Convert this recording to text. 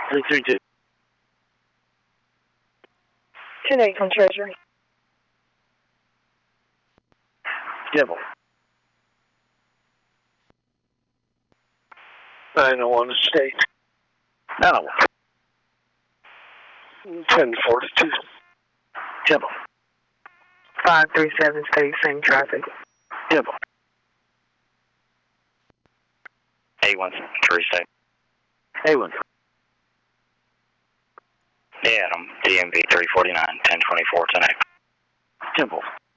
332. 10-8 from Treasury. Devil. 901 State. 901. 1042. Devil. 537 State, same traffic. Devil. 813 State. A1. Yeah, Adam, DMV 349, 1024, 10-8. Temple.